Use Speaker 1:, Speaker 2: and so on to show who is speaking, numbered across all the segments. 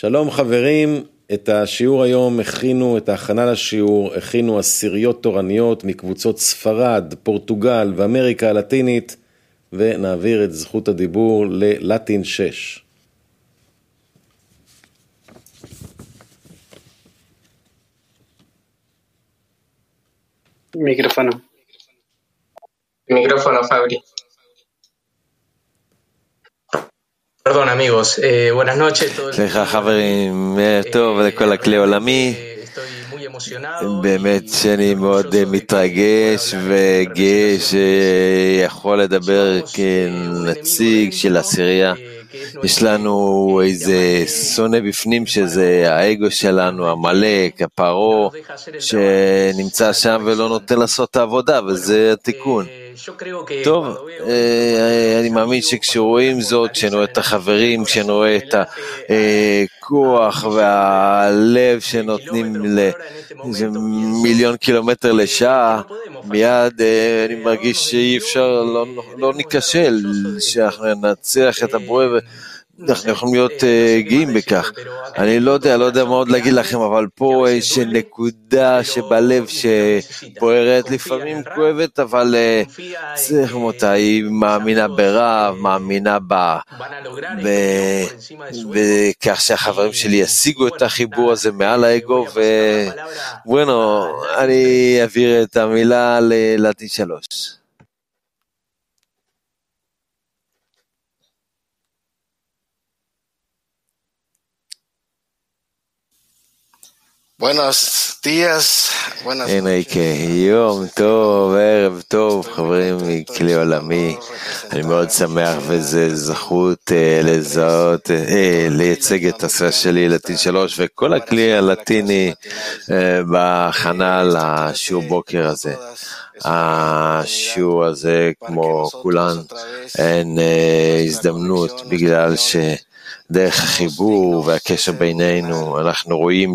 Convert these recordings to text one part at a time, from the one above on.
Speaker 1: שלום חברים, את השיעור היום הכינו, את ההכנה לשיעור, הכינו עשיריות תורניות מקבוצות ספרד, פורטוגל ואמריקה הלטינית, ונעביר את זכות הדיבור ללטין 6.
Speaker 2: Micrófono.
Speaker 3: Micrófono, Fabri. Perdón, amigos. Buenas noches.
Speaker 4: סליחה חברים, טוב לכל הכלי עולמי. באמת שאני מאוד מתרגש וגאה שיכול לדבר כנציג של עשירייה. יש לנו איזה שונא בפנים שזה האגו שלנו, המלאק, הפרעה, שנמצא שם ולא נותן לעשות את העבודה, וזה התיקון. טוב, אני מאמין שכשרואים זאת, כשנראה את החברים, כשנראה את הכוח והלב שנותנים ל1,000,000 קילומטר לשעה, מיד אני מרגיש שאי אפשר, לא ניכשל, שאנחנו נצליח את הבורא אנחנו יכולים להיות גאים בכך. אני לא יודע מה עוד להגיד לכם, אבל פה יש נקודה שבלב שבוערת, לפעמים כואבת, אבל צריכים אותה, היא מאמינה ברב, מאמינה בכך שהחברים שלי ישיגו את החיבור הזה מעל האגו, ובואנו, אני אעביר את המילה ללטין 3.
Speaker 5: Buenos días, buenas
Speaker 4: noches. יום טוב, ערב טוב, חברים מכלי עולמי. אני מאוד שמח וזה זכות לזהות, לייצג את הסעה שלי לטין 3 וכל הכלי הלטיני בהכנה לשיעור בוקר הזה. השיעור הזה כמו כולן אין הזדמנות בגלל דרך החיבור והקשר בינינו אנחנו רואים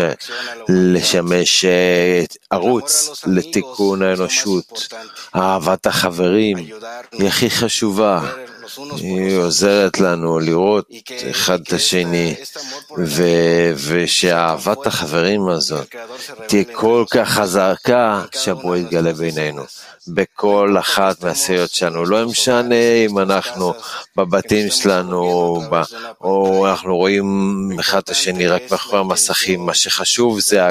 Speaker 4: לשמש ערוץ לתיקון האנושות. אהבת החברים היא הכי חשובה, היא עוזרת לנו לראות אחד את השני, ושאהבת החברים הזאת תהיה כל כך חזקה שהבורא יתגלה בינינו בכל אחת מהעשיריות שלנו. לא משנה אם אנחנו בבתים שלנו או אנחנו רואים אחד את השני רק מאחורי המסכים. מה שחשוב זה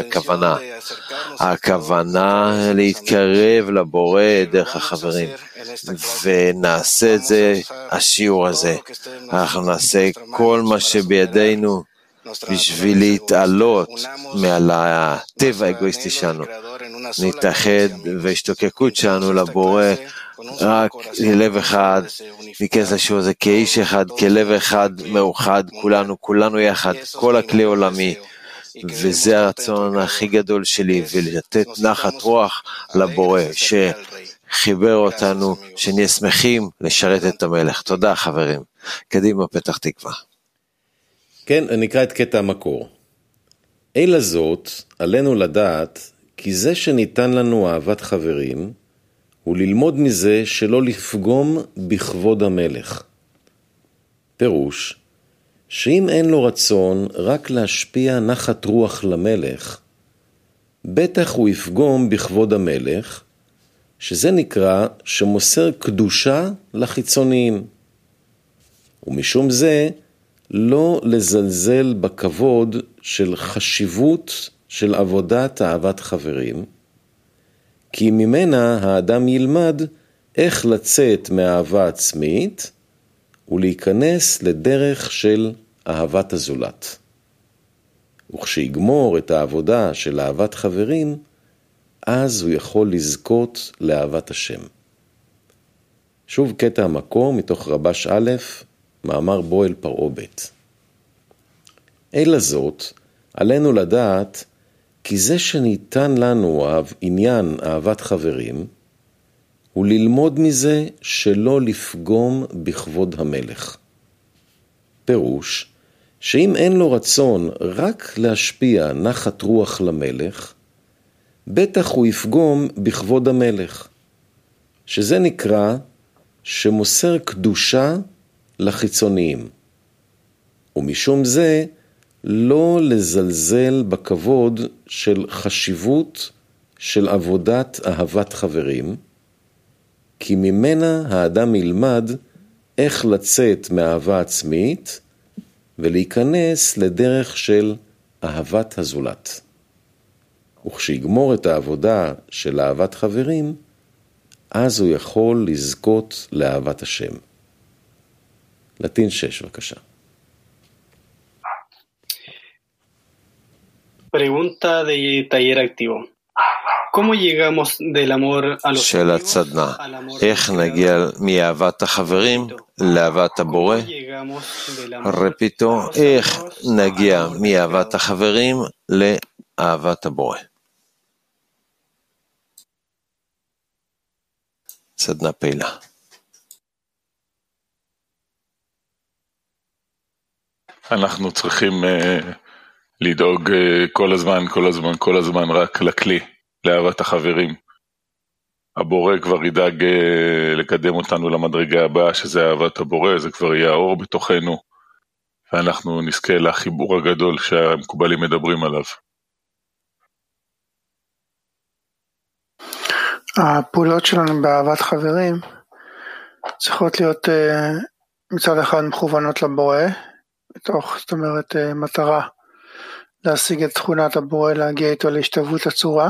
Speaker 4: הכוונה להתקרב לבורא דרך החברים, ונעשה את זה השיעור הזה. אנחנו נעשה כל מה שבידינו בשביל להתעלות מעל הטבע האגואיסטי שלנו, נתאחד והשתוקקות שלנו לבורא רק ללב אחד, ניכנס לשיעור הזה כאיש אחד, כלב אחד מאוחד, כולנו יחד, כל הכלי עולמי, וזה הרצון הכי גדול שלי, ולתת נחת רוח לבורא שחיבר אותנו, שנהיה שמחים לשרת את המלך. תודה חברים, קדימה פתח תקווה.
Speaker 1: כן, נקרא את קטע המקור. אלא זאת, עלינו לדעת, כי זה שניתן לנו אהבת חברים, הוא ללמוד מזה שלא לפגום בכבוד המלך. פירוש, שאם אין לו רצון רק להשפיע נחת רוח למלך, בטח הוא יפגום בכבוד המלך, שזה נקרא שמוסר קדושה לחיצוניים. ומשום זה, לא לזלזל בכבוד של חשיבות של עבודת אהבת חברים, כי ממנה האדם ילמד איך לצאת מאהבה עצמית ולהיכנס לדרך של אהבת הזולת. וכשיגמור את העבודה של אהבת חברים, אז הוא יכול לזכות לאהבת השם. שוב קטע המקור מתוך רבש א', מאמר בועל פרעה ב'. אלא זאת, עלינו לדעת, כי זה שניתן לנו עניין אהבת חברים, הוא ללמוד מזה שלא לפגום בכבוד המלך. פירוש, שאם אין לו רצון רק להשפיע נחת רוח למלך, בטח הוא יפגום בכבוד המלך, שזה נקרא שמוסר קדושה לחיצוניים. ומשום זה לא לזלזל בכבוד של חשיבות של עבודת אהבת חברים, כי ממנה האדם ילמד איך לצאת מאהבה עצמית ולהיכנס לדרך של אהבת הזולת. וכשיגמור את העבודה של אהבת חברים, אז הוא יכול לזכות לאהבת השם. לטין 6, בבקשה.
Speaker 2: Pregunta de taller activo. ¿Cómo llegamos del amor a los
Speaker 4: שאלת סדנה, איך נגיע מאהבת החברים לאהבת הבורא? רפיטו, איך נגיע מאהבת החברים לאהבת הבורא? סדנה פעילה.
Speaker 6: אנחנו צריכים לדאוג כל הזמן רק לכלי, לאהבת החברים. הבורא כבר ידאג לקדם אותנו למדרגה הבאה, שזה אהבת הבורא, זה כבר יהיה האור בתוכנו, ואנחנו נזכה לחיבור הגדול שהמקובלים מדברים עליו.
Speaker 7: הפעולות שלנו באהבת חברים צריכות להיות מצד אחד מכוונות לבורא, זאת אומרת מטרה להשיג את תכונת הבורא, להגיע איתו להשתוות הצורה,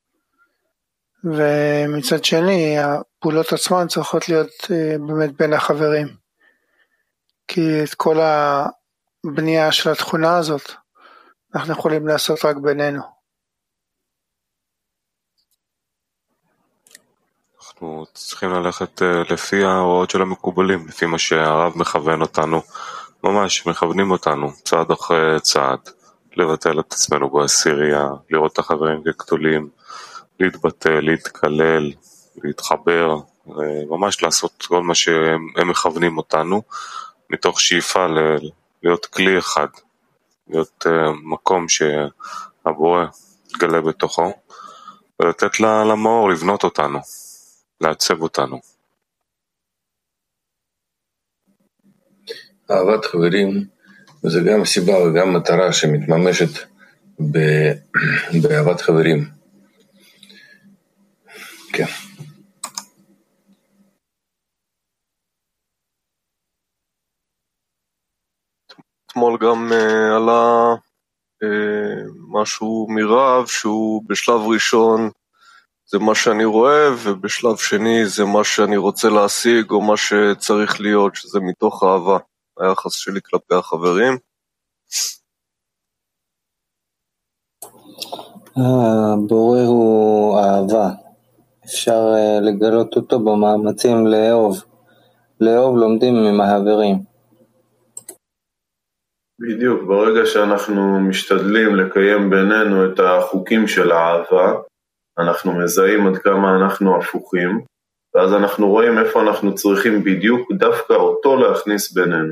Speaker 7: ומצד שני הפעולות עצמן צריכות להיות באמת בין החברים, כי את כל הבנייה של התכונה הזאת אנחנו יכולים לעשות רק בינינו.
Speaker 8: אנחנו צריכים ללכת לפי ההוראות של המקובלים, לפי מה שהרב מכוון אותנו, ממש מכוונים אותנו צעד אחרי צעד, לבטל את עצמנו בעשירייה, לראות את החברים כגדולים, להתבטא, להתקלל, להתחבר, ממש לעשות כל מה שהם מכוונים אותנו, מתוך שאיפה להיות כלי אחד, להיות מקום שהבורא יתגלה בתוכו, ולתת למאור לבנות אותנו, לעצב אותנו.
Speaker 9: אהבת חברים זה גם סיבה וגם מטרה שמתממשת באהבת חברים. כן.
Speaker 10: אתמול גם עלה משהו מרב שהוא בשלב ראשון זה מה שאני רואה, ובשלב שני זה מה שאני רוצה להשיג או מה שצריך להיות, שזה מתוך אהבה, היחס שלי כלפי החברים.
Speaker 11: הבורא הוא אהבה, אפשר לגלות אותו במאמצים לאהוב. לאהוב לומדים ממעברים.
Speaker 12: בדיוק, ברגע שאנחנו משתדלים לקיים בינינו את החוקים של האהבה, אנחנו מזהים עד כמה אנחנו הפוכים, ואז אנחנו רואים איפה אנחנו צריכים בדיוק דווקא אותו להכניס בינינו.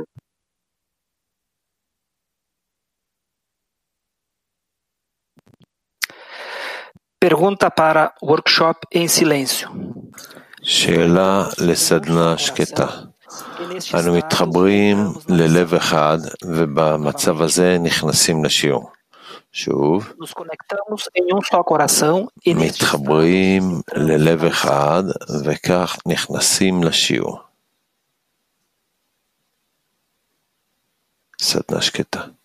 Speaker 13: Pergunta para workshop em silêncio.
Speaker 4: שאלה לסדנה שקטה. אנו מתחברים ללב אחד, ובמצב הזה נכנסים לשיעור. שוב, מתחברים ללב אחד, וכך נכנסים לשיעור. סדנה שקטה.